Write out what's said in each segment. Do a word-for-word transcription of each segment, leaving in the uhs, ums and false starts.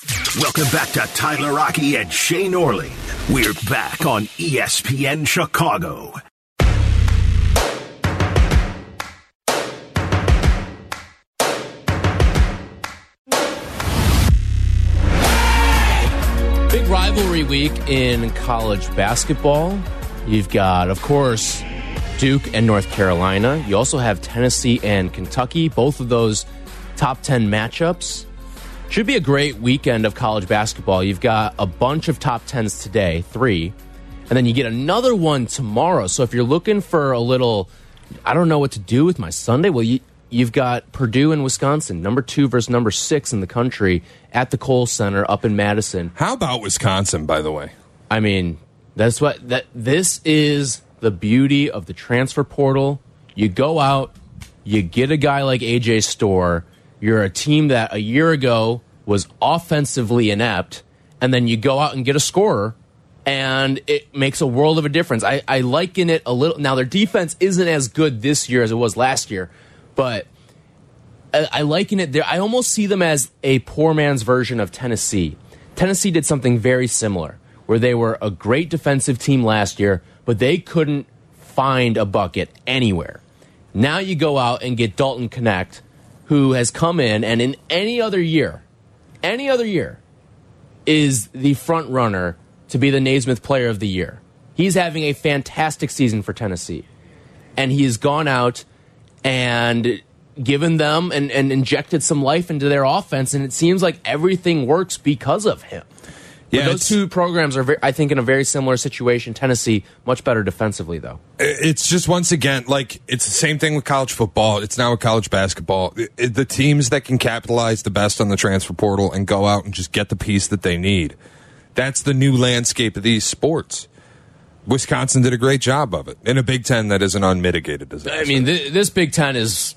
Welcome back to Tyler Rocky and Shane Orley. We're back on E S P N Chicago. Big rivalry week in college basketball. You've got, of course, Duke and North Carolina. You also have Tennessee and Kentucky. Both of those top ten matchups. Should be a great weekend of college basketball. You've got a bunch of top tens today, three, and then you get another one tomorrow. So if you're looking for a little, I don't know what to do with my Sunday, well, you, you've got Purdue and Wisconsin, number two versus number six in the country at the Kohl Center up in Madison. How about Wisconsin, by the way? I mean, that's what that. This is the beauty of the transfer portal. You go out, you get a guy like A J Storr. You're a team that a year ago was offensively inept, and then you go out and get a scorer, and it makes a world of a difference. I, I liken it a little. Now, their defense isn't as good this year as it was last year, but I, I liken it there. I almost see them as a poor man's version of Tennessee. Tennessee did something very similar, where they were a great defensive team last year, but they couldn't find a bucket anywhere. Now you go out and get Dalton Knecht, who has come in and in any other year, any other year, is the front runner to be the Naismith Player of the Year. He's having a fantastic season for Tennessee. And he has gone out and given them and, and injected some life into their offense, and it seems like everything works because of him. Yeah, those two programs are, very, I think, in a very similar situation. Tennessee, much better defensively, though. It's just, once again, like, it's the same thing with college football. It's now with college basketball. It, the teams that can capitalize the best on the transfer portal and go out and just get the piece that they need, that's the new landscape of these sports. Wisconsin did a great job of it in a Big Ten that is an unmitigated disaster. I mean, th- this Big Ten is...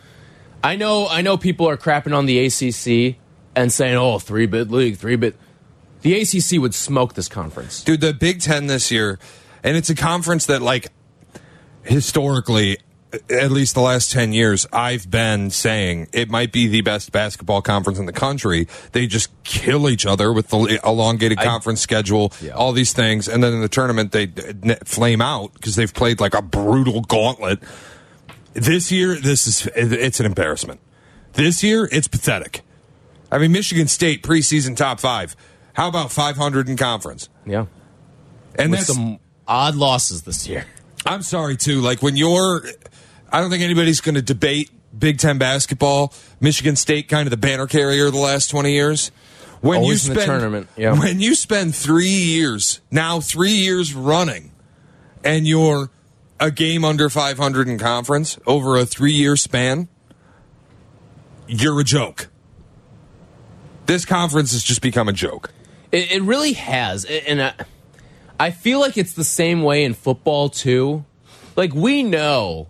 I know, I know people are crapping on the A C C and saying, oh, three-bit league, three-bit... The A C C would smoke this conference. Dude, the Big Ten this year, and it's a conference that, like, historically, at least the last ten years, I've been saying it might be the best basketball conference in the country. They just kill each other with the elongated I, conference schedule, yeah. all these things, and then in the tournament they flame out because they've played, like, a brutal gauntlet. This year, this is it's an embarrassment. This year, it's pathetic. I mean, Michigan State, preseason top five. How about five hundred in conference? Yeah. And with that's some odd losses this year. I'm sorry, too. Like, when you're... I don't think anybody's going to debate Big Ten basketball. Michigan State kind of the banner carrier the last twenty years. When Always you in spend, the tournament. Yeah. When you spend three years, now three years running, and you're a game under five hundred in conference over a three-year span, you're a joke. This conference has just become a joke. It, it really has. And I, I feel like it's the same way in football, too. Like, we know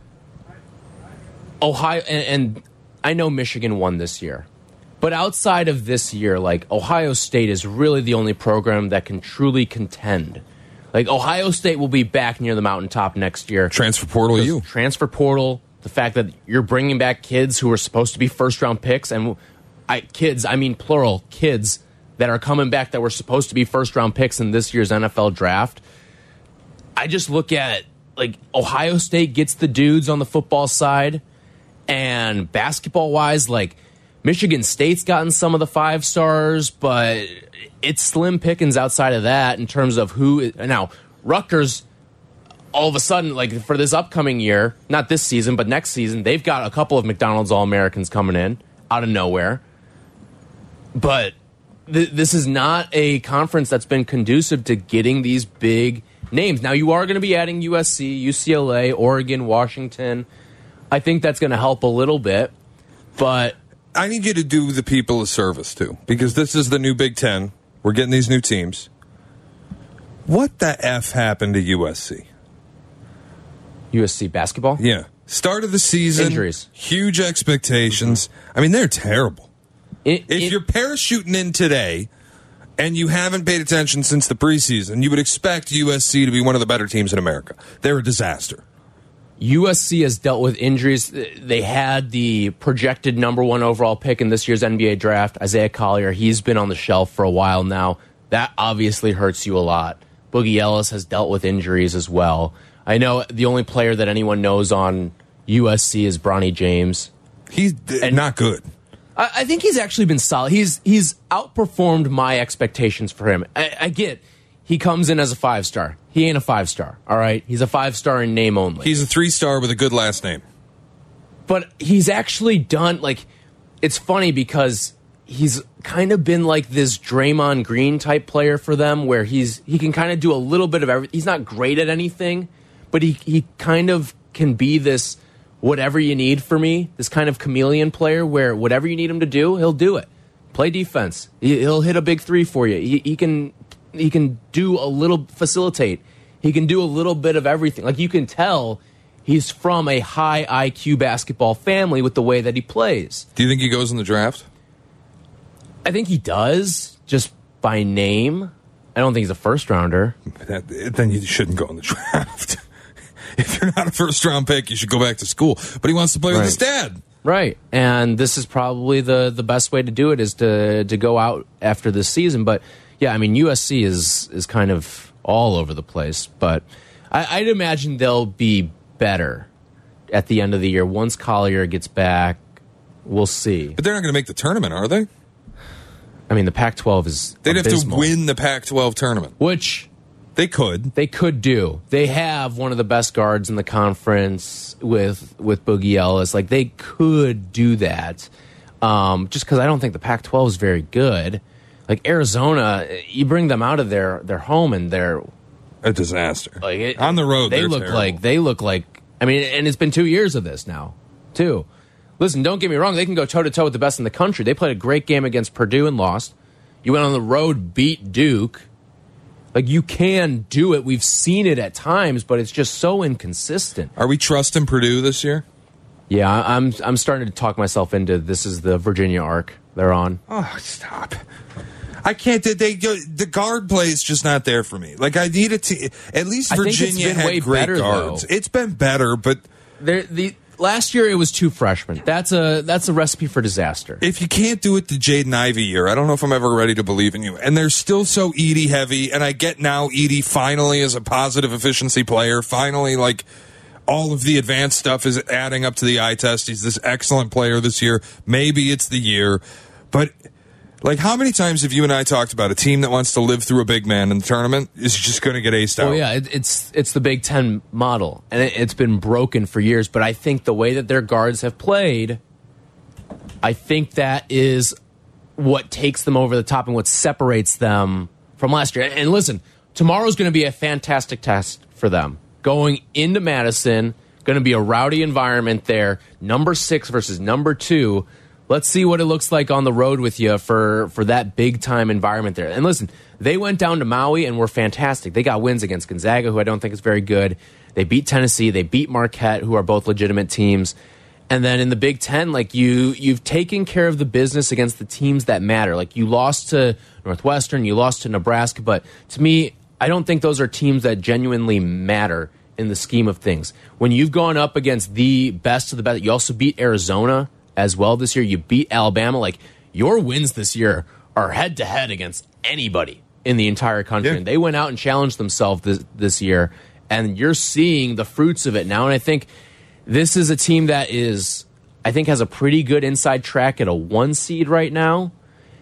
Ohio, and, and I know Michigan won this year. But outside of this year, like, Ohio State is really the only program that can truly contend. Like, Ohio State will be back near the mountaintop next year. Transfer portal, you. Transfer portal, the fact that you're bringing back kids who are supposed to be first-round picks, and I, kids, I mean plural, kids that are coming back that were supposed to be first-round picks in this year's N F L draft. I just look at, like, Ohio State gets the dudes on the football side, and basketball-wise, like, Michigan State's gotten some of the five stars, but it's slim pickings outside of that in terms of who... Now, Rutgers, all of a sudden, like, for this upcoming year, not this season, but next season, they've got a couple of McDonald's All-Americans coming in out of nowhere. But th- this is not a conference that's been conducive to getting these big names. Now, you are going to be adding U S C, U C L A, Oregon, Washington. I think that's going to help a little bit, but... I need you to do the people a service, too, because this is the new Big Ten. We're getting these new teams. What the F happened to U S C? U S C basketball? Yeah. Start of the season. Injuries. Huge expectations. Mm-hmm. I mean, they're terrible. It, if it, you're parachuting in today and you haven't paid attention since the preseason, you would expect U S C to be one of the better teams in America. They're a disaster. U S C has dealt with injuries. They had the projected number one overall pick in this year's N B A draft, Isaiah Collier. He's been on the shelf for a while now. That obviously hurts you a lot. Boogie Ellis has dealt with injuries as well. I know the only player that anyone knows on U S C is Bronny James. He's and not good. I, I think he's actually been solid. He's he's outperformed my expectations for him. I, I get he comes in as a five-star. He ain't a five-star, all right? He's a five-star in name only. He's a three-star with a good last name. But he's actually done, like, it's funny because he's kind of been like this Draymond Green type player for them where he's he can kind of do a little bit of everything. He's not great at anything, but he, he kind of can be this whatever you need for me, this kind of chameleon player where whatever you need him to do, he'll do it. Play defense. He, he'll hit a big three for you. He, he can... He can do a little, facilitate. He can do a little bit of everything. Like, you can tell he's from a high I Q basketball family with the way that he plays. Do you think he goes in the draft? I think he does, just by name. I don't think he's a first-rounder. That, then you shouldn't go in the draft. If you're not a first-round pick, you should go back to school. But he wants to play right. with his dad. Right, and this is probably the, the best way to do it is to, to go out after this season. But... yeah, I mean, U S C is is kind of all over the place, but I, I'd imagine they'll be better at the end of the year. Once Collier gets back, we'll see. But they're not going to make the tournament, are they? I mean, the Pac twelve is They'd abysmal, have to win the Pac twelve tournament. which they could. They could do. They have one of the best guards in the conference with with Boogie Ellis. Like, they could do that, um, just because I don't think the Pac twelve is very good. Like, Arizona, you bring them out of their, their home and they're a disaster. Like it, on the road, they look terrible. like they look like. I mean, and it's been two years of this now, too. Listen, don't get me wrong; they can go toe to toe with the best in the country. They played a great game against Purdue and lost. You went on the road, beat Duke. Like, you can do it. We've seen it at times, but it's just so inconsistent. Are we trusting Purdue this year? Yeah, I'm. I'm starting to talk myself into this is the Virginia arc they're on. Oh, stop. I can't. They, they the guard play is just not there for me. Like, I need it to. At least Virginia had great better, guards. Though. It's been better, but there, the last year it was two freshmen. That's a that's a recipe for disaster. If you can't do it the Jaden Ivey year, I don't know if I'm ever ready to believe in you. And they're still so Edey heavy. And I get now Edey finally is a positive efficiency player. Finally, like, all of the advanced stuff is adding up to the eye test. He's this excellent player this year. Maybe it's the year, but. Like, how many times have you and I talked about a team that wants to live through a big man in the tournament is just going to get aced out? Oh, yeah, it, it's it's the Big Ten model, and it, it's been broken for years. But I think the way that their guards have played, I think that is what takes them over the top and what separates them from last year. And listen, tomorrow's going to be a fantastic test for them. Going into Madison, going to be a rowdy environment there. Number six versus number two. Let's see what it looks like on the road with you for, for that big-time environment there. And listen, they went down to Maui and were fantastic. They got wins against Gonzaga, who I don't think is very good. They beat Tennessee. They beat Marquette, who are both legitimate teams. And then in the Big Ten, like, you, you've taken care of the business against the teams that matter. Like, you lost to Northwestern, you lost to Nebraska, but to me, I don't think those are teams that genuinely matter in the scheme of things. When you've gone up against the best of the best, you also beat Arizona as well this year. You beat Alabama. Like, your wins this year are head to head against anybody in the entire country. Yeah. And they went out and challenged themselves this, this year, and you're seeing the fruits of it now. And I think this is a team that is, I think, has a pretty good inside track at a one seed right now.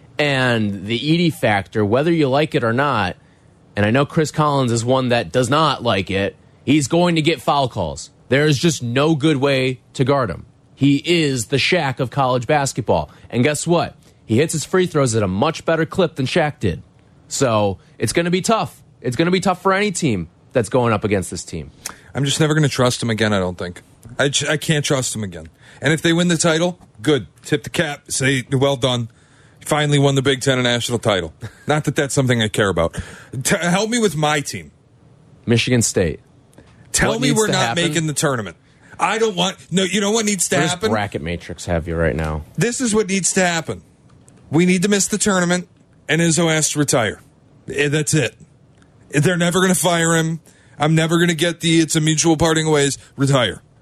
And the Edey factor, whether you like it or not, and I know Chris Collins is one that does not like it, he's going to get foul calls. There is just no good way to guard him. He is the Shaq of college basketball. And guess what? He hits his free throws at a much better clip than Shaq did. So it's going to be tough. It's going to be tough for any team that's going up against this team. I'm just never going to trust him again, I don't think. I, I can't trust him again. And if they win the title, good. Tip the cap. Say, well done. Finally won the Big Ten national title. Not that that's something I care about. T- help me with my team. Michigan State. Tell What me needs we're to not happen? making the tournament. I don't want... No, you know what needs to Where's happen? bracket matrix have you right now? This is what needs to happen. We need to miss the tournament, and Izzo has to retire. Eh, That's it. They're never going to fire him. I'm never going to get the it's a mutual parting of ways. Retire.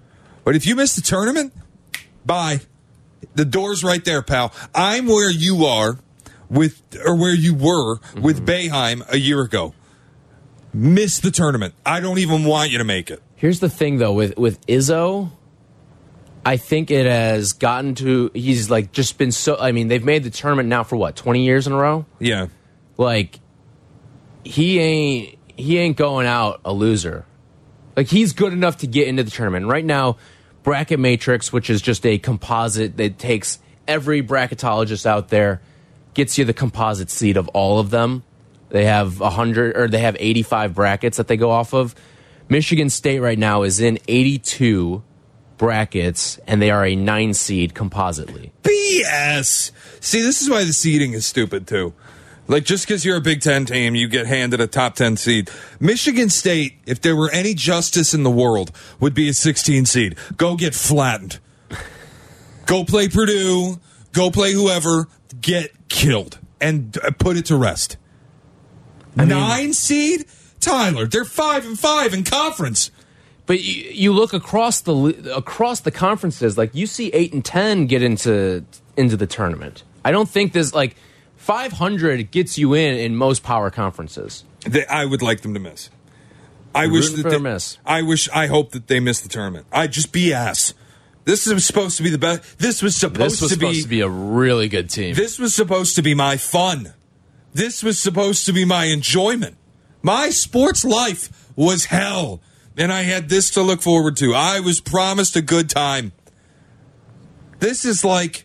But if you miss the tournament, bye. The door's right there, pal. I'm where you are with, or where you were mm-hmm. with Boeheim a year ago. Miss the tournament. I don't even want you to make it. Here's the thing, though, with, with Izzo, I think it has gotten to, he's like just been so, I mean, they've made the tournament now for what, twenty years in a row? Yeah. Like, he ain't, he ain't going out a loser. Like, he's good enough to get into the tournament. And right now, Bracket Matrix, which is just a composite that takes every bracketologist out there, gets you the composite seed of all of them. They have one hundred, or they have eighty-five brackets that they go off of. Michigan State right now is in eighty-two brackets, and they are a nine seed compositely. B S. See, this is why the seeding is stupid, too. Like, just because you're a Big Ten team, you get handed a top ten seed. Michigan State, if there were any justice in the world, would be a sixteen seed. Go get flattened. Go play Purdue. Go play whoever. Get killed. And uh, put it to rest. I mean, Nine seed? Tyler, they're five and five in conference. But you, you look across the across the conferences, like you see eight and ten get into into the tournament. I don't think there's like five hundred gets you in in most power conferences. They, I would like them to miss. I wish that they miss. I wish. I hope that they miss the tournament. I just B S. This was supposed to be the best. This was supposed this was to supposed be to be a really good team. This was supposed to be my fun. This was supposed to be my enjoyment. My sports life was hell, and I had this to look forward to. I was promised a good time. This is like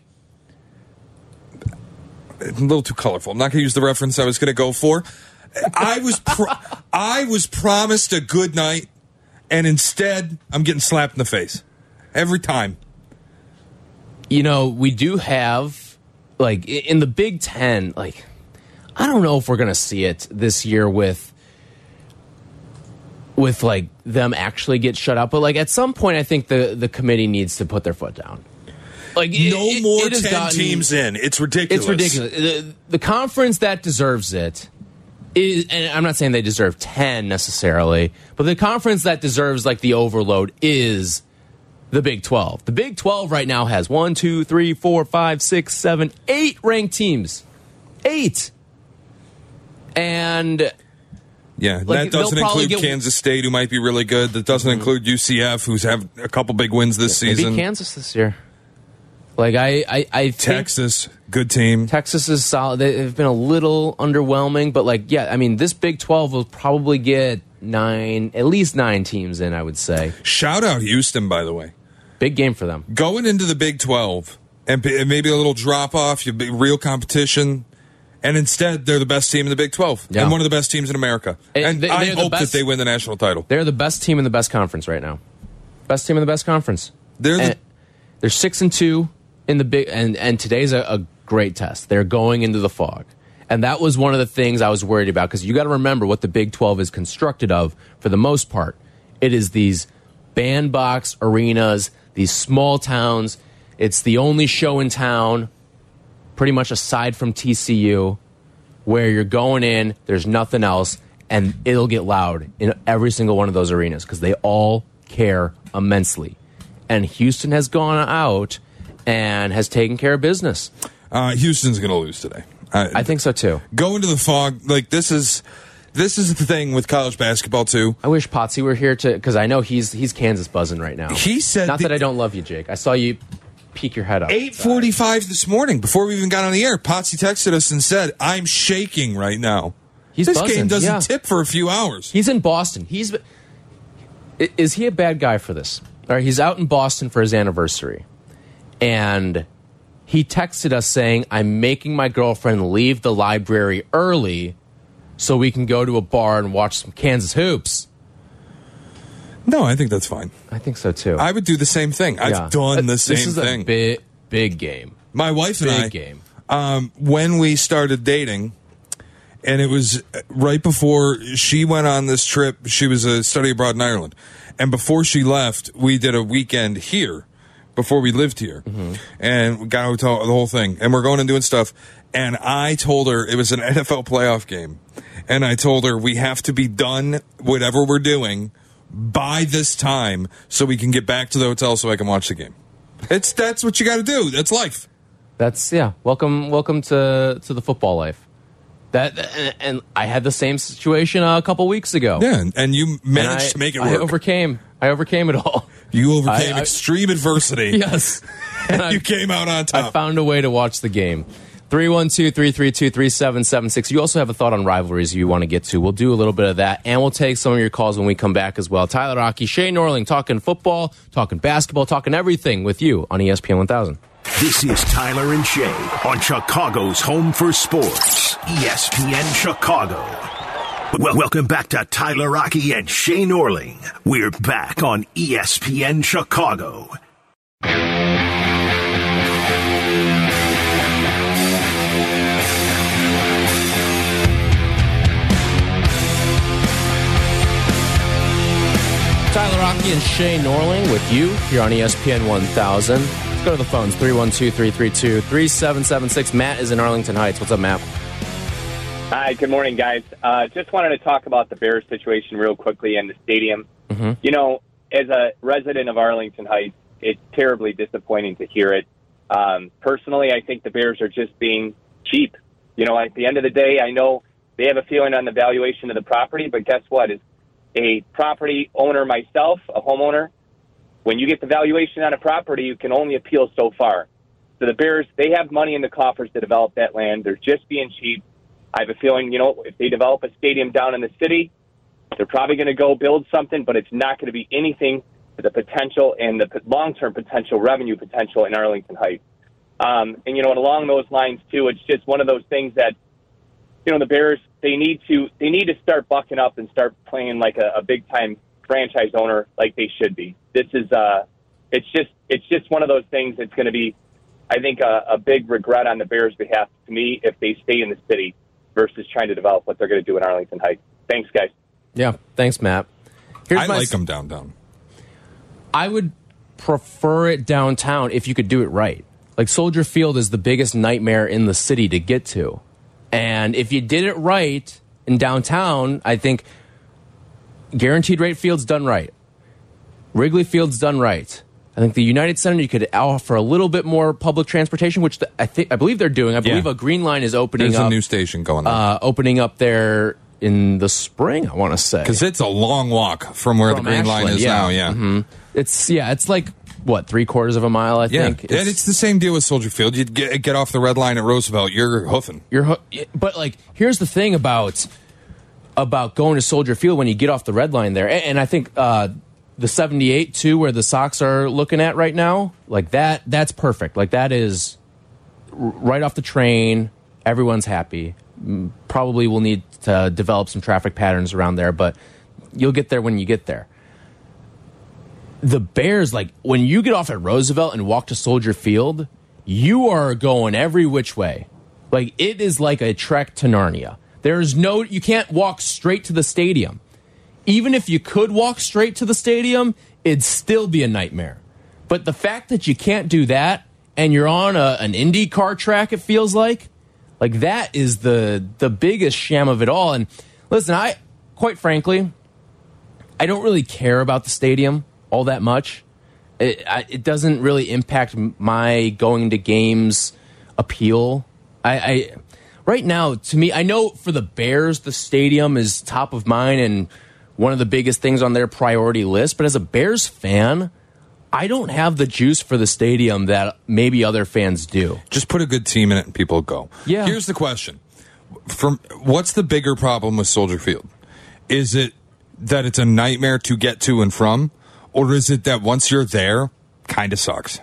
a little too colorful. I'm not going to use the reference I was going to go for. I was pro- I was promised a good night, and instead, I'm getting slapped in the face every time. You know, we do have, like, in the Big Ten, like, I don't know if we're going to see it this year with, with like, them actually get shut out. But, like, at some point, I think the, the committee needs to put their foot down. Like, no it, more it, it ten gotten, teams in. It's ridiculous. It's ridiculous. The, the conference that deserves it is, and I'm not saying they deserve ten necessarily, but the conference that deserves, like, the overload is the Big twelve. The Big twelve right now has one, two, three, four, five, six, seven, eight ranked teams. Eight. And yeah, like, that doesn't include get, Kansas State, who might be really good. That doesn't mm-hmm. include U C F, who's have a couple big wins this yeah, season. Maybe Kansas this year. Like I, I, I think Texas, good team. Texas is solid. They've been a little underwhelming, but like, yeah, I mean, this Big twelve will probably get nine, at least nine teams in, I would say. Shout out Houston, by the way. Big game for them. Going into the Big twelve, and maybe a little drop off, you real competition, and instead they're the best team in the Big twelve, yeah. and one of the best teams in America. And, and they, I hope best, that they win the national title. They're the best team in the best conference right now. Best team in the best conference. They're the, they're six and two. In the big and and today's a, a great test. They're going into the fog, and that was one of the things I was worried about, because you got to remember what the Big twelve is constructed of for the most part. It is these bandbox arenas, these small towns. It's the only show in town, pretty much aside from T C U, where you're going in. There's nothing else, and it'll get loud in every single one of those arenas because they all care immensely. And Houston has gone out and has taken care of business. Uh, Houston's going to lose today. I, I think so too. Go into the fog. Like this is this is the thing with college basketball too. I wish Potsy were here to, because I know he's he's Kansas buzzing right now. He said, not the, that I don't love you, Jake. I saw you peek your head up. eight forty-five this morning, before we even got on the air, Potsy texted us and said, "I'm shaking right now." He's this buzzing. game doesn't yeah. tip for a few hours. He's in Boston. He's is he a bad guy for this? All right, he's out in Boston for his anniversary. And he texted us saying, "I'm making my girlfriend leave the library early so we can go to a bar and watch some Kansas hoops." No, I think that's fine. I think so, too. I would do the same thing. I've yeah. done the same thing. This is thing. a big, big game. My wife and big I, game. Um, when we started dating, and it was right before she went on this trip, she was a study abroad in Ireland. And before she left, we did a weekend here. Before we lived here, mm-hmm. and we got to the whole thing, and we're going and doing stuff, and I told her it was an N F L playoff game, and I told her we have to be done whatever we're doing by this time so we can get back to the hotel so I can watch the game. It's that's what you got to do. That's life. That's yeah. Welcome, welcome to to the football life. That and, and I had the same situation a couple weeks ago. Yeah, and, and you managed and I, to make it work. I overcame. I overcame it all. You overcame I, I, extreme adversity. Yes, and you I, came out on top. I found a way to watch the game. three one two, three three two, three seven seven six. You also have a thought on rivalries you want to get to. We'll do a little bit of that, and we'll take some of your calls when we come back as well. Tyler Rocky, Shane Norling, talking football, talking basketball, talking everything with you on E S P N one thousand. This is Tyler and Shay on Chicago's Home for Sports, E S P N Chicago. Well, welcome back to Tyler Rocky and Shay Norling. We're back on E S P N Chicago. Tyler Rocky and Shay Norling with you here on E S P N one thousand. Let's go to the phones, three one two, three three two, three seven seven six. Matt is in Arlington Heights. What's up, Matt? Hi, good morning, guys. Uh, just wanted to talk about the Bears situation real quickly in the stadium. Mm-hmm. You know, as a resident of Arlington Heights, it's terribly disappointing to hear it. Um, personally, I think the Bears are just being cheap. You know, at the end of the day, I know they have a feeling on the valuation of the property, but guess what? As a property owner myself, a homeowner, when you get the valuation on a property, you can only appeal so far. So the Bears, they have money in the coffers to develop that land. They're just being cheap. I have a feeling, you know, if they develop a stadium down in the city, they're probably going to go build something, but it's not going to be anything to the potential and the long-term potential, revenue potential in Arlington Heights. Um, and, you know, and along those lines, too, it's just one of those things that, you know, the Bears, they need to they need to start bucking up and start playing like a, a big-time franchise owner like they should be. This is, uh, it's just it's just one of those things that's going to be, I think, a, a big regret on the Bears' behalf to me if they stay in the city versus trying to develop what they're going to do in Arlington Heights. Thanks, guys. Yeah, thanks, Matt. Here's I my like s- them downtown. I would prefer it downtown if you could do it right. Like, Soldier Field is the biggest nightmare in the city to get to. And if you did it right in downtown, I think Guaranteed Rate Field's done right. Wrigley Field's done right. I think the United Center, you could offer a little bit more public transportation, which the, I think I believe they're doing. I believe Yeah. a Green Line is opening There's up. a new station going on. uh, opening up there in the spring, I want to say. Because it's a long walk from where From the Green Line Ashland, is yeah. now, yeah. Mm-hmm. It's, yeah, it's like, what, three quarters of a mile, I Yeah, think? and it's the same deal with Soldier Field. You get, get off the red line at Roosevelt, you're hoofing. You're, hoo- but like, here's the thing about about going to Soldier Field when you get off the red line there, and, and I think uh, the seventy-eight too, where the Sox are looking at right now, like that, that's perfect. Like that is r- right off the train. Everyone's happy. Mm, Probably will need to develop some traffic patterns around there, but you'll get there when you get there. The Bears, like when you get off at Roosevelt and walk to Soldier Field, you are going every which way. Like it is like a trek to Narnia. There's no, you can't walk straight to the stadium. Even if you could walk straight to the stadium, it'd still be a nightmare. But the fact that you can't do that and you're on a, an Indy car track, it feels like, like that is the the biggest sham of it all. And listen, I, quite frankly, I don't really care about the stadium all that much. It, I, it doesn't really impact my going to games appeal. I, I right now, to me, I know for the Bears, the stadium is top of mind and one of the biggest things on their priority list. But as a Bears fan, I don't have the juice for the stadium that maybe other fans do. Just put a good team in it and people go. Yeah. Here's the question. From what's the bigger problem with Soldier Field? Is it that it's a nightmare to get to and from? Or is it that once you're there, kind of sucks?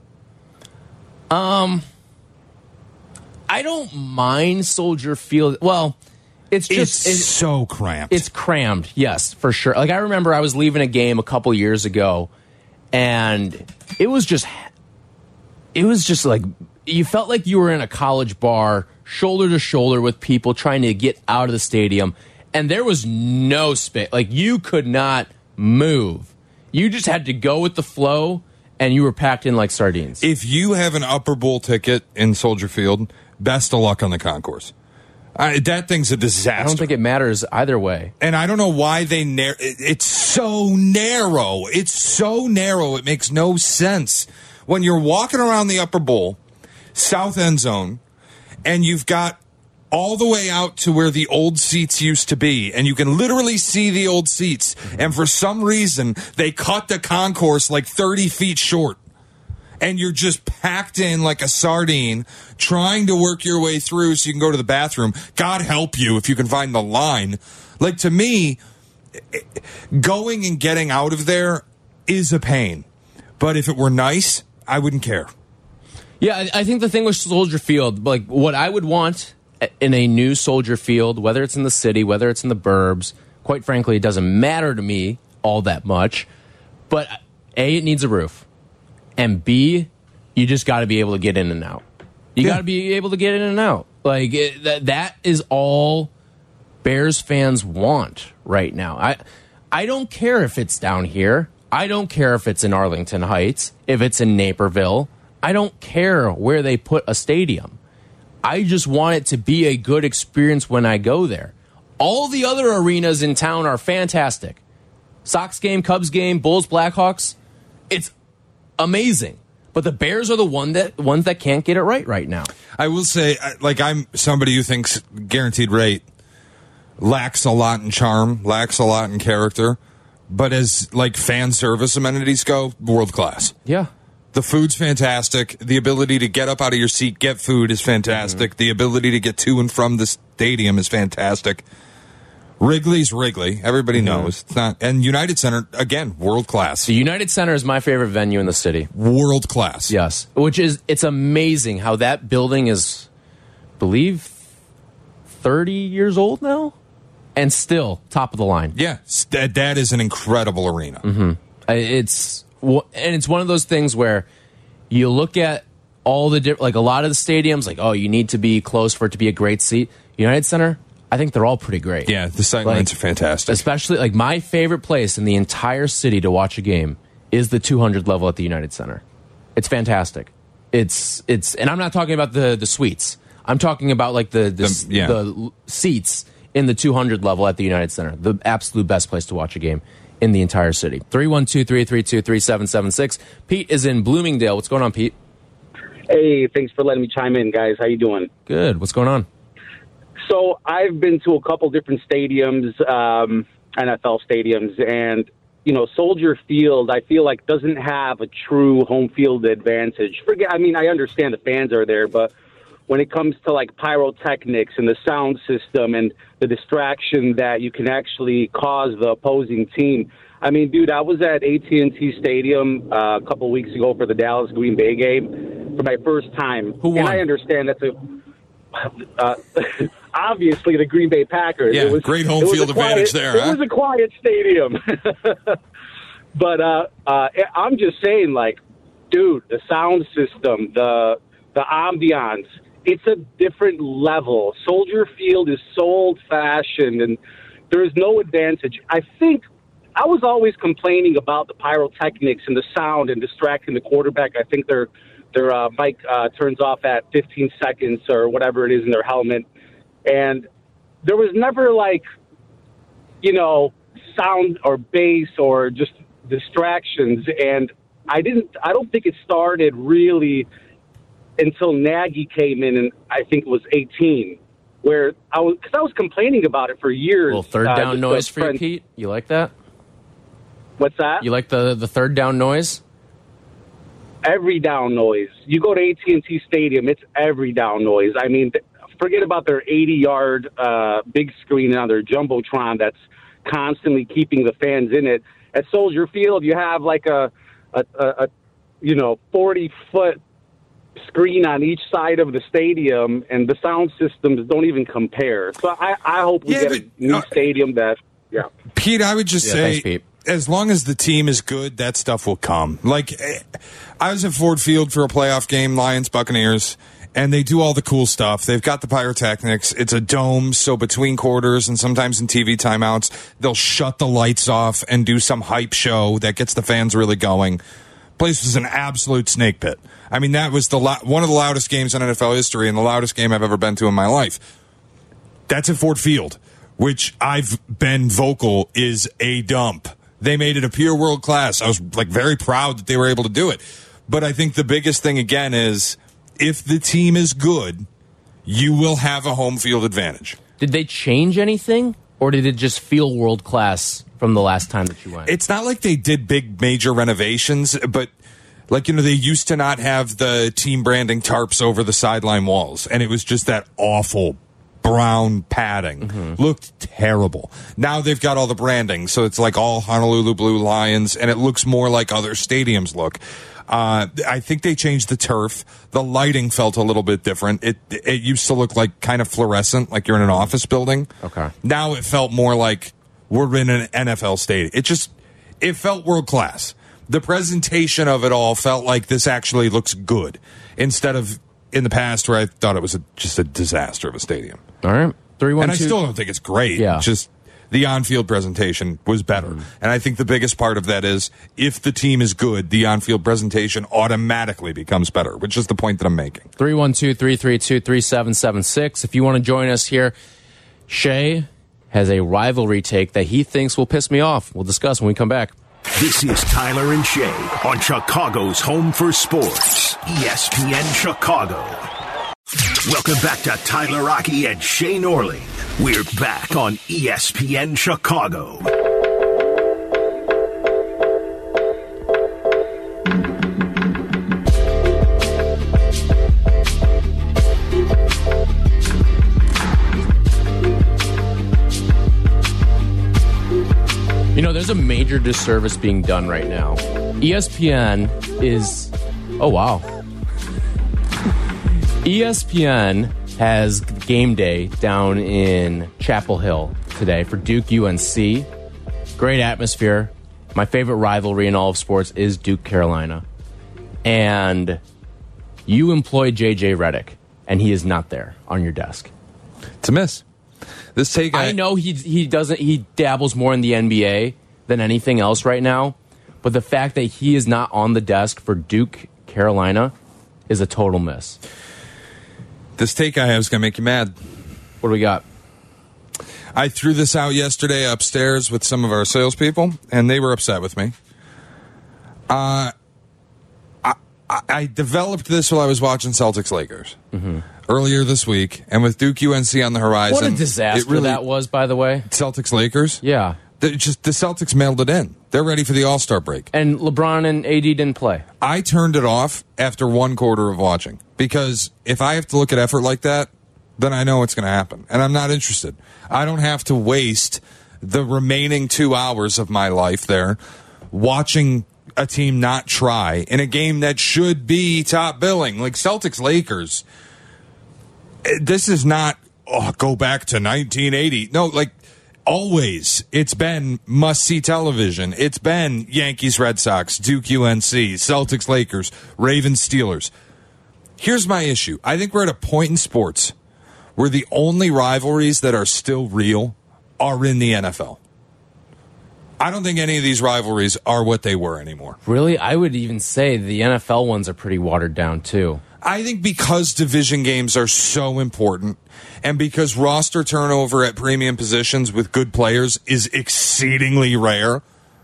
Um, I don't mind Soldier Field. Well, it's just It's it's, so cramped. it's crammed. Yes, for sure. Like I remember, I was leaving a game a couple years ago, and it was just, it was just like you felt like you were in a college bar, shoulder to shoulder with people trying to get out of the stadium, and there was no space. Like you could not move. You just had to go with the flow, and you were packed in like sardines. If you have an upper bowl ticket in Soldier Field, best of luck on the concourse. I, that thing's a disaster. I don't think it matters either way. And I don't know why they nar- it's so narrow. It's so narrow. It makes no sense. When you're walking around the upper bowl, south end zone, and you've got all the way out to where the old seats used to be, and you can literally see the old seats, and for some reason, they cut the concourse like thirty feet short. And you're just packed in like a sardine, trying to work your way through so you can go to the bathroom. God help you if you can find the line. Like, to me, going and getting out of there is a pain. But if it were nice, I wouldn't care. Yeah, I, I think the thing with Soldier Field, like what I would want in a new Soldier Field, whether it's in the city, whether it's in the burbs, quite frankly, it doesn't matter to me all that much. But A, it needs a roof. And B, you just got to be able to get in and out. You yeah. got to be able to get in and out. Like it, that. That is all Bears fans want right now. I, I don't care if it's down here. I don't care if it's in Arlington Heights. If it's in Naperville, I don't care where they put a stadium. I just want it to be a good experience when I go there. All the other arenas in town are fantastic. Sox game, Cubs game, Bulls, Blackhawks. It's amazing, but the Bears are the one that ones that can't get it right right now. I will say, like, I'm somebody who thinks guaranteed rate lacks a lot in charm, lacks a lot in character, but as like fan service amenities go, world class. Yeah, the food's fantastic. The ability to get up out of your seat, get food is fantastic. Mm-hmm. The ability to get to and from the stadium is fantastic. Wrigley's Wrigley. Everybody mm-hmm. knows. It's not, and United Center, again, world class. The United Center is my favorite venue in the city. World class. Yes. Which is, it's amazing how that building is, I believe, thirty years old now? And still top of the line. Yeah. That, that is an incredible arena. Mm-hmm. It's, and it's one of those things where you look at all the different, like a lot of the stadiums, like, oh, you need to be close for it to be a great seat. United Center, I think they're all pretty great. Yeah, the sight lines like, are fantastic. Especially, like, my favorite place in the entire city to watch a game is the two hundred level at the United Center. It's fantastic. It's, it's, and I'm not talking about the, the suites. I'm talking about, like, the, the, the, yeah. the seats in the two hundred level at the United Center. The absolute best place to watch a game in the entire city. three one two, three three two, three seven seven six. Pete is in Bloomingdale. What's going on, Pete? Hey, thanks for letting me chime in, guys. How you doing? Good. What's going on? So I've been to a couple different stadiums, um, N F L stadiums, and, you know, Soldier Field, I feel like doesn't have a true home field advantage. Forget, I mean, I understand the fans are there, but when it comes to, like, pyrotechnics and the sound system and the distraction that you can actually cause the opposing team, I mean, dude, I was at A T and T Stadium uh, a couple weeks ago for the Dallas Green Bay game for my first time. Who won? And I understand that's a... Uh, obviously, the Green Bay Packers. Yeah, it was, great home field advantage quiet, there. It huh? was a quiet stadium. But uh, uh, I'm just saying, like, dude, the sound system, the the ambiance, it's a different level. Soldier Field is so old-fashioned, and there is no advantage. I think I was always complaining about the pyrotechnics and the sound and distracting the quarterback. I think they're Their uh, mic uh, turns off at fifteen seconds or whatever it is in their helmet. And there was never, like, you know, sound or bass or just distractions. And I didn't, I don't think it started really until Nagy came in, and I think it was eighteen, where I was, because I was complaining about it for years. A little third uh, down noise for you, Pete? You like that? What's that? You like the, the third down noise? Every down noise. You go to A T and T Stadium, it's every down noise. I mean, forget about their eighty-yard uh, big screen on their Jumbotron that's constantly keeping the fans in it. At Soldier Field, you have like a, a, a, a you know, forty-foot screen on each side of the stadium, and the sound systems don't even compare. So I, I hope we yeah, get but, a new uh, stadium that, yeah. Pete, I would just yeah, say... Thanks, Pete. As long as the team is good, that stuff will come. Like, I was at Ford Field for a playoff game, Lions, Buccaneers, and they do all the cool stuff. They've got the pyrotechnics. It's a dome, so between quarters and sometimes in T V timeouts, they'll shut the lights off and do some hype show that gets the fans really going. Place was an absolute snake pit. I mean, that was the lo- one of the loudest games in N F L history and the loudest game I've ever been to in my life. That's at Ford Field, which I've been vocal is a dump. They made it appear world class. I was like very proud that they were able to do it. But I think the biggest thing again is if the team is good, you will have a home field advantage. Did they change anything, or did it just feel world class from the last time that you went? It's not like they did big major renovations, but like, you know, they used to not have the team branding tarps over the sideline walls, and it was just that awful brown padding. Mm-hmm. Looked terrible. Now they've got all the branding, so it's like all Honolulu Blue Lions, and it looks more like other stadiums look. Uh, I think they changed the turf. The lighting felt a little bit different. It it used to look like kind of fluorescent, like you're in an office building. Okay. Now it felt more like we're in an N F L stadium. It just, it felt world class. The presentation of it all felt like this actually looks good, instead of in the past where I thought it was a, just a disaster of a stadium. All right. Three, one, and I two. still don't think it's great. Yeah. Just the on-field presentation was better. Mm-hmm. And I think the biggest part of that is if the team is good, the on-field presentation automatically becomes better, which is the point that I'm making. three one two, three three two, three seven seven six. If you want to join us here, Shay has a rivalry take that he thinks will piss me off. We'll discuss when we come back. This is Tyler and Shay on Chicago's Home for Sports, E S P N Chicago. Welcome back to Tyler Rocky and Shay Norling. We're back on E S P N Chicago. You know, there's a major disservice being done right now. E S P N is... Oh, wow. E S P N has game day down in Chapel Hill today for Duke U N C. Great atmosphere. My favorite rivalry in all of sports is Duke Carolina. And you employ J J Redick, and he is not there on your desk. It's a miss. This take I, I know he he doesn't he dabbles more in the N B A than anything else right now, but the fact that he is not on the desk for Duke Carolina is a total miss. This take I have is going to make you mad. What do we got? I threw this out yesterday upstairs with some of our salespeople, and they were upset with me. Uh, I, I developed this while I was watching Celtics Lakers mm-hmm. earlier this week, and with Duke U N C on the horizon. What a disaster really, that was, by the way. Celtics Lakers? Yeah. The, just the Celtics mailed it in. They're ready for the All-Star break. And LeBron and A D didn't play. I turned it off after one quarter of watching, because if I have to look at effort like that, then I know what's going to happen, and I'm not interested. I don't have to waste the remaining two hours of my life there watching a team not try in a game that should be top billing. Like Celtics Lakers, this is not, oh, go back to nineteen eighty. No, like, always, it's been must-see television. It's been Yankees, Red Sox, Duke, U N C, Celtics, Lakers, Ravens, Steelers. Here's my issue. I think we're at a point in sports where the only rivalries that are still real are in the N F L. I don't think any of these rivalries are what they were anymore. Really? I would even say the N F L ones are pretty watered down, too. I think because division games are so important, and because roster turnover at premium positions with good players is exceedingly rare,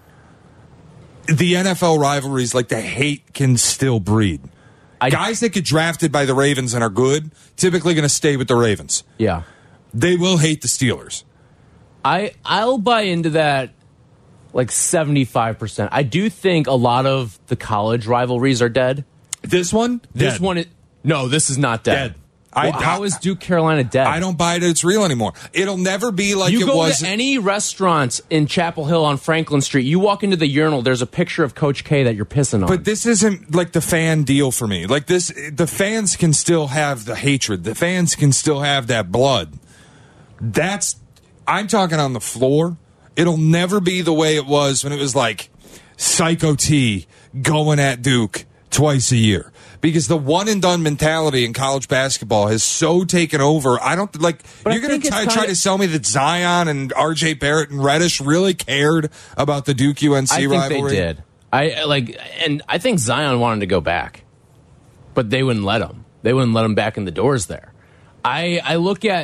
the N F L rivalries, like the hate, can still breed. I, Guys that get drafted by the Ravens and are good, typically going to stay with the Ravens. Yeah. They will hate the Steelers. I, I'll buy into that like seventy-five percent. I do think a lot of the college rivalries are dead. This one? This Dead. one is... No, this is not dead. Dead. I, well, how is Duke Carolina dead? I don't buy that it's real anymore. It'll never be like you it go was. to any restaurant in Chapel Hill on Franklin Street, you walk into the urinal, there's a picture of Coach K that you're pissing on. But this isn't like the fan deal for me. Like this, the fans can still have the hatred. The fans can still have that blood. That's, I'm talking on the floor. It'll never be the way it was when it was like Psycho T going at Duke twice a year. Because the one and done mentality in college basketball has so taken over. I don't like. But you're going to try, try to sell me that Zion and R J Barrett and Reddish really cared about the Duke U N C I think rivalry. They did. I like, and I think Zion wanted to go back, but they wouldn't let him. They wouldn't let him back in the doors there. I I look at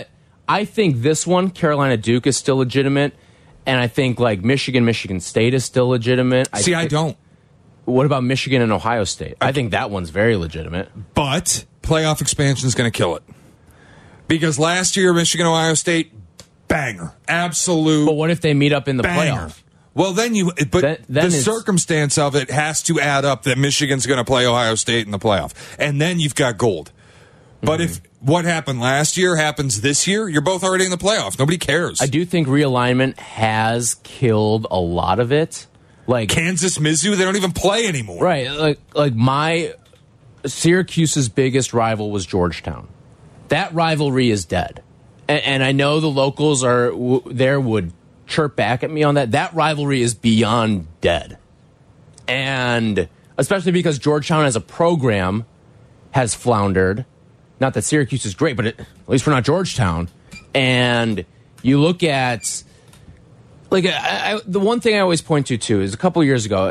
I think this one, Carolina Duke, is still legitimate, and I think like Michigan, Michigan State is still legitimate. See, I, I don't. What about Michigan and Ohio State? I, I think that one's very legitimate. But playoff expansion is going to kill it. Because last year, Michigan, Ohio State, banger. Absolute. But what if they meet up in the banger. playoff? Well, then you. But then, then the circumstance of it has to add up that Michigan's going to play Ohio State in the playoff. And then you've got gold. But mm-hmm. if what happened last year happens this year, you're both already in the playoffs. Nobody cares. I do think realignment has killed a lot of it. Like Kansas, Mizzou, they don't even play anymore. Right. Like, like my Syracuse's biggest rival was Georgetown. That rivalry is dead. And, and I know the locals are w- there would chirp back at me on that. That rivalry is beyond dead. And especially because Georgetown as a program has floundered. Not that Syracuse is great, but it, at least we're not Georgetown. And you look at, like, I, I, the one thing I always point to, too, is a couple years ago,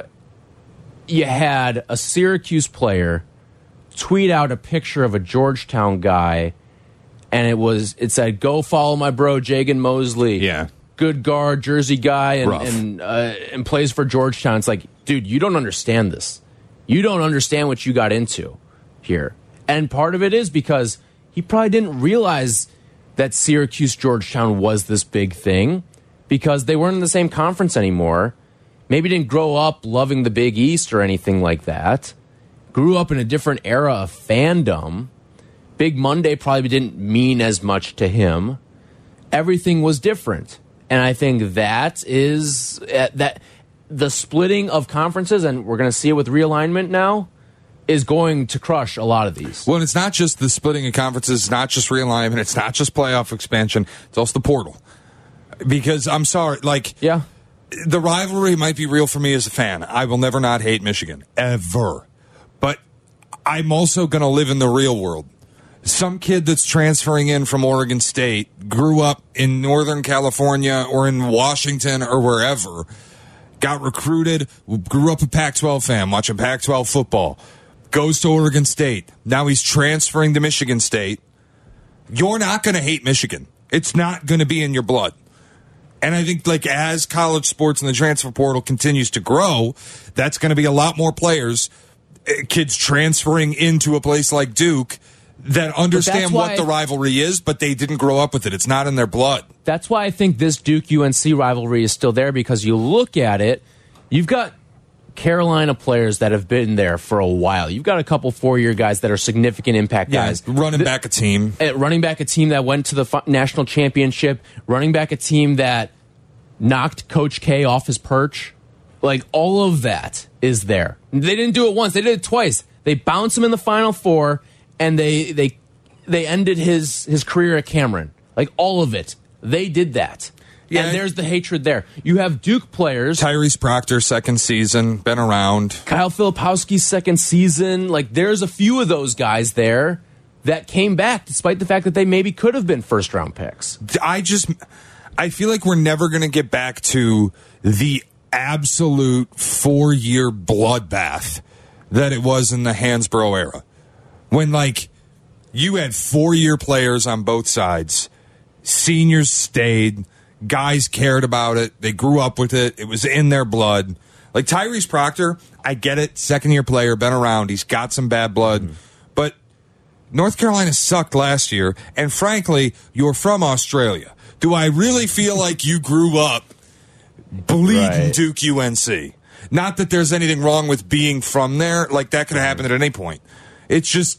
you had a Syracuse player tweet out a picture of a Georgetown guy, and it was it said, "Go follow my bro, Jagan Mosley." Yeah. Good guard, Jersey guy, and Rough. and, uh, and plays for Georgetown. It's like, dude, you don't understand this. You don't understand what you got into here. And part of it is because he probably didn't realize that Syracuse Georgetown was this big thing because they weren't in the same conference anymore. Maybe didn't grow up loving the Big East or anything like that. Grew up in a different era of fandom. Big Monday probably didn't mean as much to him. Everything was different. And I think that is uh, that the splitting of conferences, and we're going to see it with realignment now, is going to crush a lot of these. Well, and it's not just the splitting of conferences, it's not just realignment, it's not just playoff expansion, it's also the portal. Because I'm sorry, like, yeah, the rivalry might be real for me as a fan. I will never not hate Michigan, ever. But I'm also going to live in the real world. Some kid that's transferring in from Oregon State grew up in Northern California or in Washington or wherever, got recruited, grew up a Pac twelve fan, watching Pac twelve football, goes to Oregon State. Now he's transferring to Michigan State. You're not going to hate Michigan. It's not going to be in your blood. And I think, like, as college sports and the transfer portal continues to grow, that's going to be a lot more players, kids transferring into a place like Duke that understand what the rivalry is, but they didn't grow up with it. It's not in their blood. That's why I think this Duke-U N C rivalry is still there, because you look at it, you've got Carolina players that have been there for a while. You've got a couple four-year guys that are significant impact yeah, guys. Running the, back a team. Running back a team that went to the national championship. Running back a team that knocked Coach K off his perch. Like, all of that is there. They didn't do it once. They did it twice. They bounced him in the Final Four, and they they they ended his, his career at Cameron. Like, all of it. They did that. Yeah, and there's the hatred there. You have Duke players. Tyrese Proctor, second season, been around. Kyle Filipowski's second season. Like, there's a few of those guys there that came back despite the fact that they maybe could have been first-round picks. I just, I feel like we're never going to get back to the absolute four-year bloodbath that it was in the Hansbrough era. When, like, you had four-year players on both sides. Seniors stayed. Guys cared about it. They grew up with it. It was in their blood. Like Tyrese Proctor, I get it. Second year player, been around. He's got some bad blood. Mm-hmm. But North Carolina sucked last year. And frankly, you're from Australia. Do I really feel like you grew up bleeding right. Duke U N C? Not that there's anything wrong with being from there. Like, that could have happened at any point. It's just,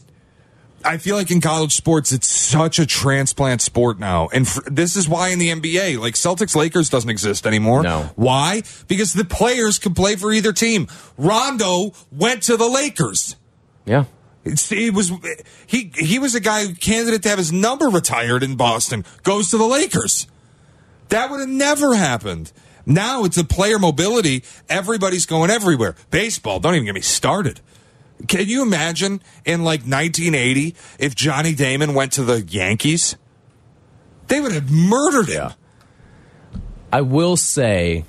I feel like in college sports, it's such a transplant sport now. And for, this is why in the N B A, like, Celtics-Lakers doesn't exist anymore. No. Why? Because the players can play for either team. Rondo went to the Lakers. Yeah. It's, it was he he was a guy candidate to have his number retired in Boston, goes to the Lakers. That would have never happened. Now it's a player mobility. Everybody's going everywhere. Baseball, don't even get me started. Can you imagine in, like, nineteen eighty if Johnny Damon went to the Yankees? They would have murdered him. Yeah. I will say,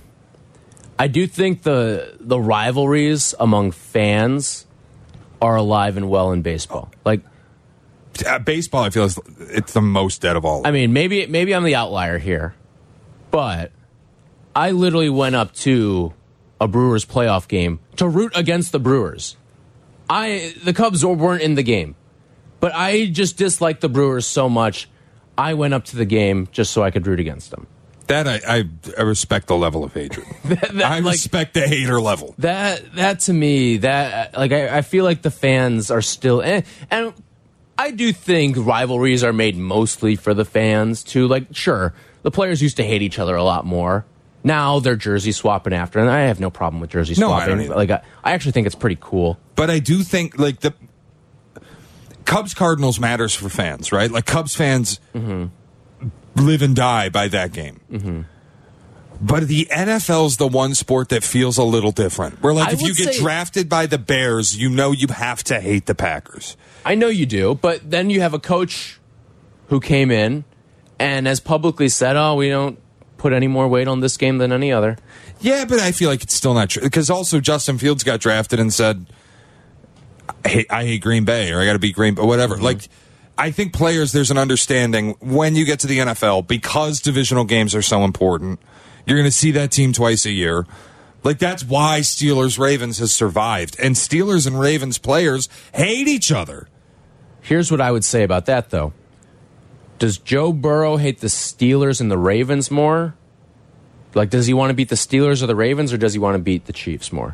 I do think the the rivalries among fans are alive and well in baseball. Like, Uh, baseball, I feel, is it's the most dead of all. I mean, maybe maybe I'm the outlier here, but I literally went up to a Brewers playoff game to root against the Brewers. I the Cubs weren't in the game, but I just disliked the Brewers so much, I went up to the game just so I could root against them. That I, I, I respect the level of hatred. that, that, I like, respect the hater level. That that to me, that like I, I feel like the fans are still and, and I do think rivalries are made mostly for the fans too. Like, sure, the players used to hate each other a lot more. Now they're jersey swapping after, and I have no problem with jersey no, swapping. I don't either. Like I, I actually think it's pretty cool. But I do think like the Cubs Cardinals matters for fans, right? Like Cubs fans mm-hmm. live and die by that game. Mm-hmm. But the N F L's the one sport that feels a little different. Where like I if you get say, drafted by the Bears, you know you have to hate the Packers. I know you do, but then you have a coach who came in and has publicly said, "Oh, we don't put any more weight on this game than any other." Yeah, but I feel like it's still not true. Because also Justin Fields got drafted and said, I hate, I hate Green Bay, or I got to beat Green Bay, whatever. Mm-hmm. Like, I think players, there's an understanding when you get to the N F L, because divisional games are so important, you're going to see that team twice a year. Like, that's why Steelers-Ravens has survived. And Steelers and Ravens players hate each other. Here's what I would say about that, though. Does Joe Burrow hate the Steelers and the Ravens more? Like, does he want to beat the Steelers or the Ravens, or does he want to beat the Chiefs more?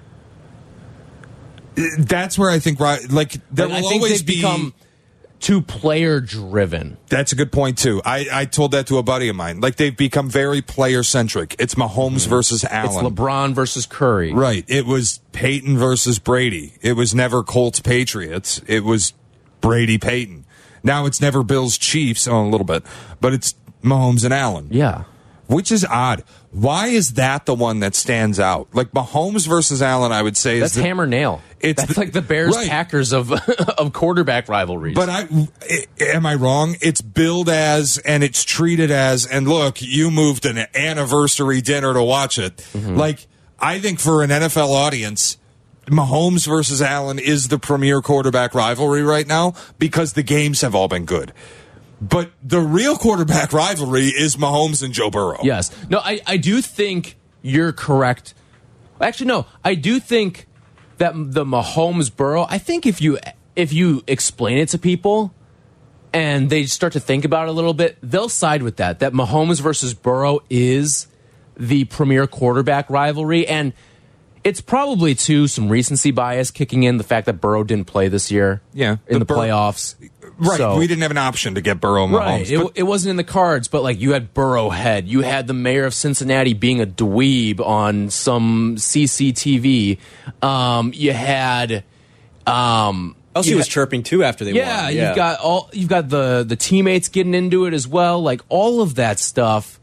That's where I think, right, like, there like, will I think always they've be... become too player-driven. That's a good point, too. I, I told that to a buddy of mine. Like, they've become very player-centric. It's Mahomes mm-hmm. versus Allen. It's LeBron versus Curry. Right. It was Peyton versus Brady. It was never Colts-Patriots. It was Brady-Peyton. Now it's never Bills Chiefs, oh, a little bit, but it's Mahomes and Allen. Yeah. Which is odd. Why is that the one that stands out? Like Mahomes versus Allen, I would say, that's is the, hammer nail. It's that's the, like the Bears right. Packers of of quarterback rivalries. But I am I wrong? It's billed as and it's treated as, and look, you moved an anniversary dinner to watch it. Mm-hmm. Like, I think for an N F L audience, Mahomes versus Allen is the premier quarterback rivalry right now because the games have all been good. But the real quarterback rivalry is Mahomes and Joe Burrow. Yes. No, I, I do think you're correct. Actually, no, I do think that the Mahomes-Burrow, I think if you if you explain it to people and they start to think about it a little bit, they'll side with that, that Mahomes versus Burrow is the premier quarterback rivalry. And it's probably, too, some recency bias kicking in, the fact that Burrow didn't play this year yeah, in the, the Bur- playoffs. Right, so, we didn't have an option to get Burrow and Mahomes. Right, it, it wasn't in the cards, but like you had Burrowhead, you had the mayor of Cincinnati being a dweeb on some C C T V. Um, you had, um, Elsie you was had, chirping too after they yeah, won. Yeah, you've got all you've got the the teammates getting into it as well. Like all of that stuff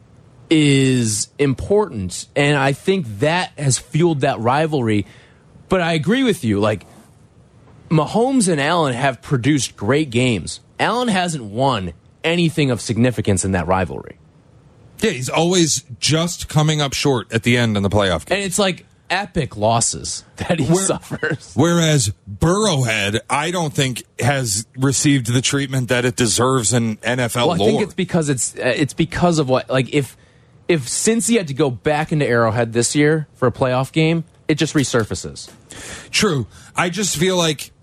is important, and I think that has fueled that rivalry. But I agree with you, like. Mahomes and Allen have produced great games. Allen hasn't won anything of significance in that rivalry. Yeah, he's always just coming up short at the end in the playoff game. And it's like epic losses that he Where, suffers. Whereas Burrowhead, I don't think has received the treatment that it deserves in N F L well, I lore. think it's because it's uh, it's because of what, like if if Cincy had to go back into Arrowhead this year for a playoff game, it just resurfaces. True. I just feel like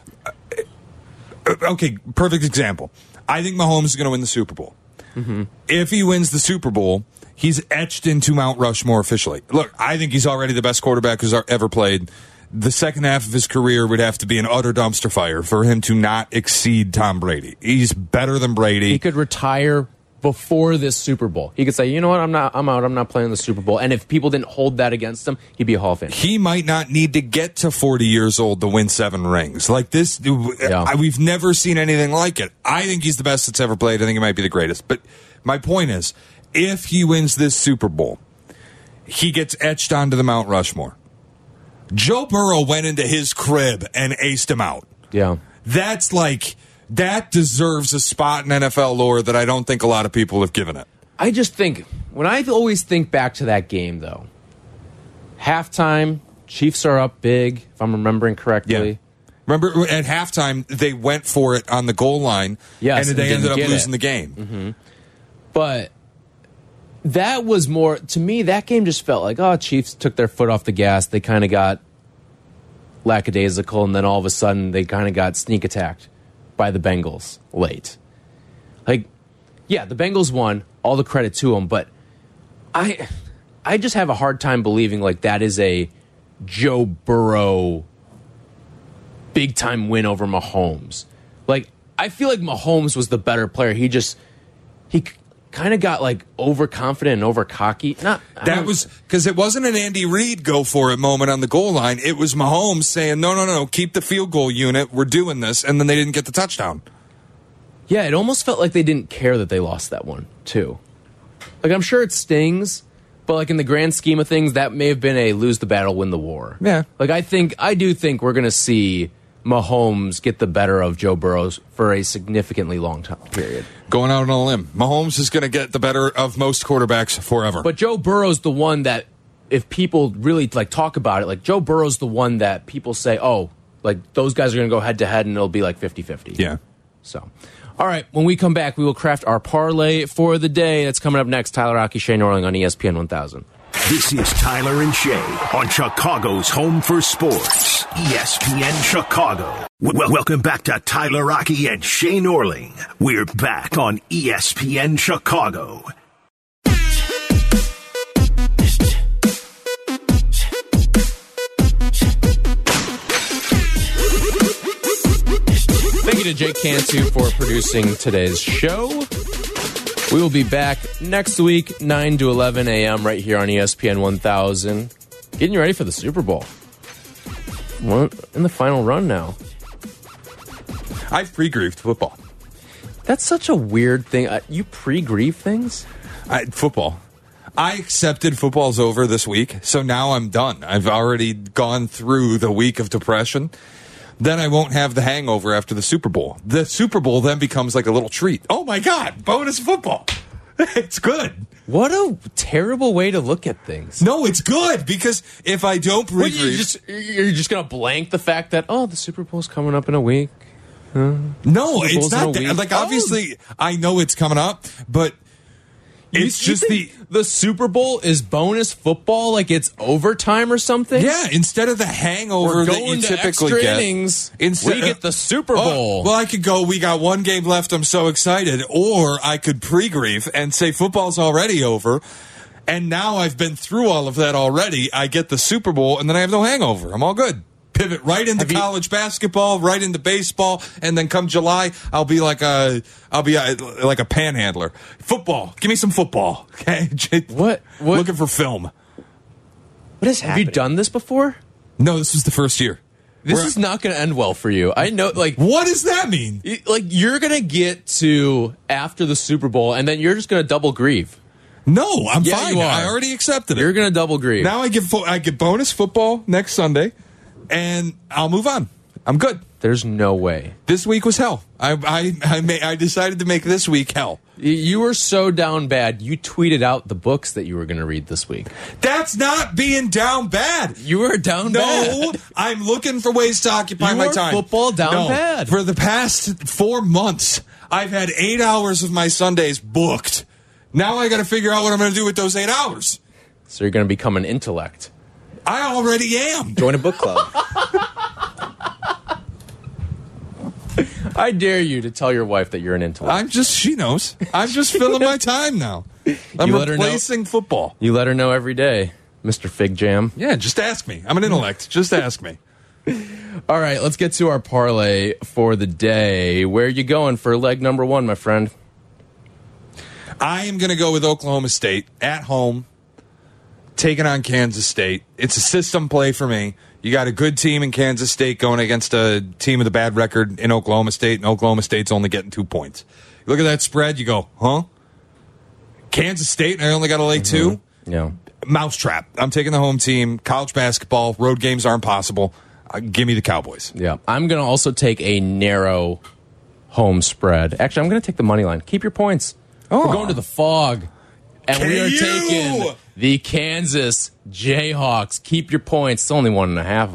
okay, perfect example. I think Mahomes is going to win the Super Bowl. Mm-hmm. If he wins the Super Bowl, he's etched into Mount Rushmore officially. Look, I think he's already the best quarterback who's ever played. The second half of his career would have to be an utter dumpster fire for him to not exceed Tom Brady. He's better than Brady. He could retire before this Super Bowl. He could say, you know what, I'm not I'm out, I'm not playing the Super Bowl. And if people didn't hold that against him, he'd be a Hall of Famer. He might not need to get to forty years old to win seven rings. Like this, yeah. We've never seen anything like it. I think he's the best that's ever played. I think he might be the greatest. But my point is, if he wins this Super Bowl, he gets etched onto the Mount Rushmore. Joe Burrow went into his crib and aced him out. Yeah. That's like... That deserves a spot in N F L lore that I don't think a lot of people have given it. I just think, when I always think back to that game, though, halftime, Chiefs are up big, if I'm remembering correctly. Remember at halftime they went for it on the goal line, Yes, and they and ended up didn't get losing it. the game. Mm-hmm. But that was more, to me, that game just felt like, oh, Chiefs took their foot off the gas. They kind of got lackadaisical, and then all of a sudden they kind of got sneak attacked by the Bengals late. Like, yeah, the Bengals won, all the credit to them, but I I just have a hard time believing like that is a Joe Burrow big-time win over Mahomes. Like, I feel like Mahomes was the better player. He just, he kind of got like overconfident and overcocky. Not That was because it wasn't an Andy Reid go for it moment on the goal line. It was Mahomes saying, no, no, no, keep the field goal unit. We're doing this. And then they didn't get the touchdown. Yeah, it almost felt like they didn't care that they lost that one, too. Like, I'm sure it stings, but like in the grand scheme of things, that may have been a lose the battle, win the war. Yeah. Like, I think, I do think we're going to see Mahomes get the better of Joe Burrow for a significantly long time period. Going out on a limb. Mahomes is going to get the better of most quarterbacks forever. But Joe Burrow's the one that, if people really like talk about it, like Joe Burrow's the one that people say, oh, like those guys are going to go head to head and it'll be like fifty fifty. Yeah. So, all right, when we come back, we will craft our parlay for the day. That's coming up next. Tyler Rocky, Shane Norling on E S P N one thousand. This is Tyler and Shay on Chicago's Home for Sports, E S P N Chicago. Well, welcome back to Tyler Rocky and Shay Norling. We're back on E S P N Chicago. Thank you to Jake Cantu for producing today's show. We will be back next week, nine to eleven a.m. right here on E S P N one thousand. Getting you ready for the Super Bowl. We're in the final run now. I've pre-grieved football. That's such a weird thing. Uh, you pre-grieve things? I, football. I accepted football's over this week, so now I'm done. I've already gone through the week of depression. Then I won't have the hangover after the Super Bowl. The Super Bowl then becomes like a little treat. Oh, my God, bonus football. It's good. What a terrible way to look at things. No, it's good, because if I don't What, pre-grieve... you just, you're just going to blank the fact that, oh, the Super Bowl's coming up in a week. No, Super it's Bowl's in a not that. week. Like, Oh. obviously, I know it's coming up, but it's You just the... think the Super Bowl is bonus football, like it's overtime or something? Yeah, instead of the hangover We're that going you to typically extra get, innings. instead- We get the Super Oh, Bowl. well, I could go, we got one game left, I'm so excited. Or I could pre-grieve and say football's already over. And now I've been through all of that already. I get the Super Bowl, and then I have no hangover. I'm all good. Pivot right into Have you- college basketball, right into baseball, and then come July, I'll be like a, I'll be a, like a panhandler. Football, give me some football. Okay, What- what- Looking for film. What is Have you done this before? No, this was the first year. This We're- is not going to end well for you. I know, like, What does that mean? y- like you're going to get to after the Super Bowl, and then you're just going to double grieve. No, I'm Yeah, fine. you are. I already accepted it. You're going to double grieve. Now I get fo- I get bonus football next Sunday, and I'll move on. I'm good. There's no way. This week was hell. I I I, ma- I decided to make this week hell. Y- You were so down bad. You tweeted out the books that you were going to read this week. That's not being down bad. You were down No, bad. I'm looking for ways to occupy You my are time. football down No, bad. For the past four months, I've had eight hours of my Sundays booked. Now I got to figure out what I'm going to do with those eight hours. So you're going to become an intellect. I already am. Join a book club. I dare you to tell your wife that you're an intellect. I'm just, she knows. I'm just filling my time now. I'm You let her know- replacing football. You let her know every day, Mister Fig Jam. Yeah, just ask me. I'm an intellect. Just ask me. All right, let's get to our parlay for the day. Where are you going for leg number one, my friend? I am going to go with Oklahoma State at home, taking on Kansas State. It's a system play for me. You got a good team in Kansas State going against a team with a bad record in Oklahoma State, and Oklahoma State's only getting two points. You look at that spread, you go, huh? Kansas State, and I only got to lay two? Yeah. Mousetrap. I'm taking the home team. College basketball, road games aren't possible. Uh, give me the Cowboys. Yeah. I'm going to also take a narrow home spread. Actually, I'm going to take the money line. Keep your points. Oh. We're going to the Fog. And we are K U! taking the Kansas Jayhawks. Keep your points. It's only one and a half of them.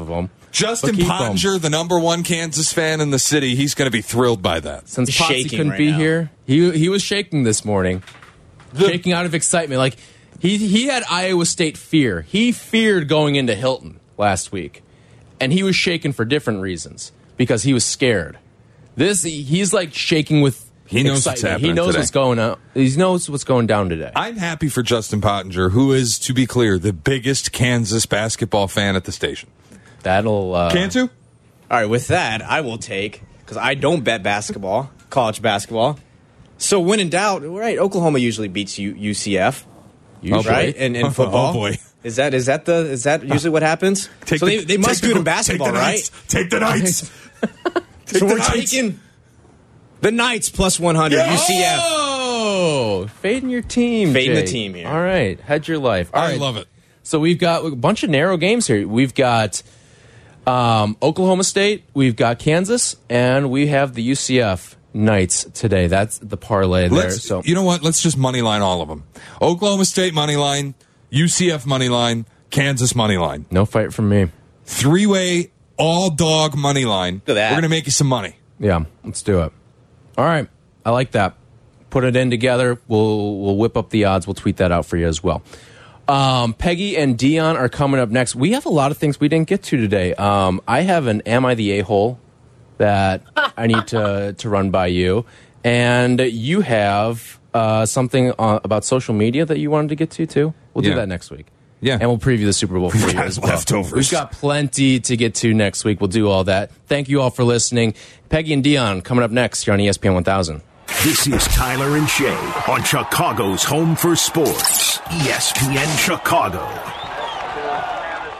Justin keep Pottinger, the number one Kansas fan in the city, he's going to be thrilled by that. Since He's Potsy shaking couldn't right be now. here, he he was shaking this morning, shaking out of excitement. Like he he had Iowa State fear. He feared going into Hilton last week, and he was shaking for different reasons because he was scared. This he's like shaking with. He knows what's excitement. He happening knows today. what's going on. He knows what's going down today. I'm happy for Justin Pottinger, who is, to be clear, the biggest Kansas basketball fan at the station. That'll uh, Cantu? All right, with that, I will take, because I don't bet basketball, college basketball. So when in doubt, right, Oklahoma usually beats U- UCF, usually. right? And in Oh, football. boy. Is that is that the is that usually what happens? Take so the- they, they must take do it the- in basketball, take the right? Knights. Take the Knights. Take So the we're Knights. taking the Knights plus one hundred, U C F. Oh, fading your team. Fading the Jake. team here. All right, hedge your life. All I right. love it. So we've got a bunch of narrow games here. We've got um, Oklahoma State, we've got Kansas, and we have the U C F Knights today. That's the parlay there. Let's, So you know what? Let's just money line all of them. Oklahoma State money line, U C F money line, Kansas money line. no fight from me. Three-way all dog money line. Look at that. We're going to make you some money. Yeah, let's do it. All right, I like that. Put it in together. We'll we'll whip up the odds. We'll tweet that out for you as well. Um, Peggy and Dion are coming up next. We have a lot of things we didn't get to today. Um, I have an Am I the A-hole that I need to, to run by you. And you have uh, something uh, about social media that you wanted to get to, too. We'll do Yeah. that next week. Yeah. And we'll preview the Super Bowl for you got as well. leftovers. We've got plenty to get to next week. We'll do all that. Thank you all for listening. Peggy and Dion coming up next here on E S P N one thousand. This is Tyler and Shay on Chicago's Home for Sports, E S P N Chicago.